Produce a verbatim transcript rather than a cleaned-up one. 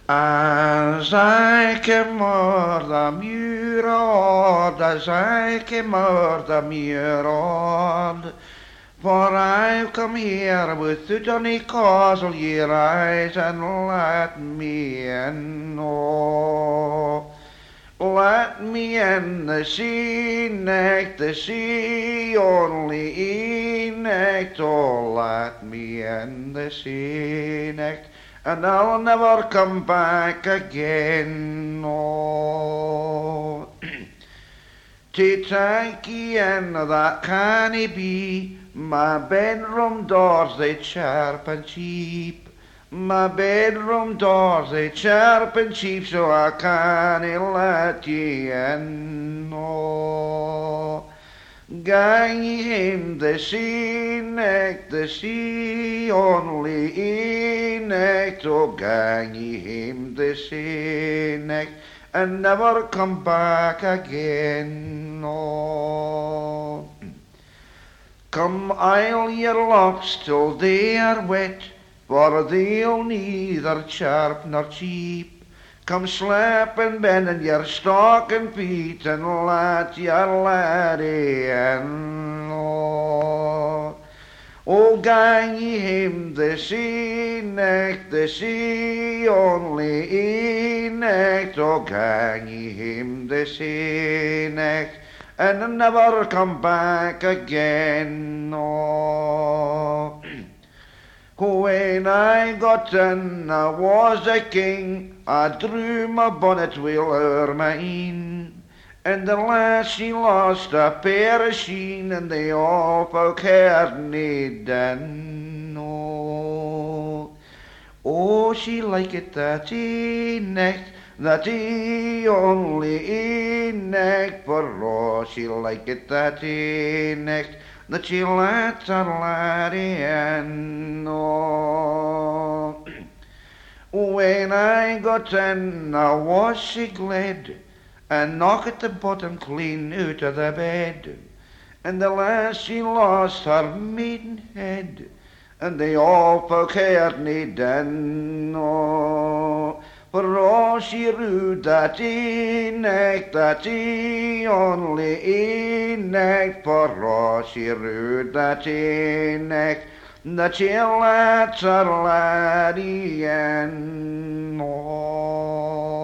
As I came o'er the muirod, as I came o'er the muirod, for I've come here with the Johnny Causel, ye rise and let me in, oh. Let me in the sea neck, the sea only in neck, oh, let me in the sea neck, and I'll never come back again, no. To take ye in that canny be, my bedroom doors they sharp and cheap, my bedroom doors they sharp and cheap, so I can't let ye in, no. Gang ye him the sea neck, the sea only in neck, oh, gang ye him the sea neck, and never come back again, no. Come I'll your locks till they are wet, for they'll neither sharp nor cheap. Come slap and bend in your stocking feet, and let your laddie in, oh. Oh, gang ye him the sea neck, the sea only in neck, oh, gang ye him the sea neck, and never come back again, no. When I got in, I was a king, I drew my bonnet wheel o'er mine, and the lass she lost a pair of sheen, and they all folk heard me den, oh. Oh, she liked that e neck, that e only e neck, for oh, she liked that e neck, that she let her laddie in, oh. When I got in, I was she glad, and knocked the bottom clean out of the bed, and the lass she lost her maidenhead, and they all folk heard me den, oh. For all she rued that e neck, that e only e neck, for all she rued that e neck, that she let her laddie in, oh.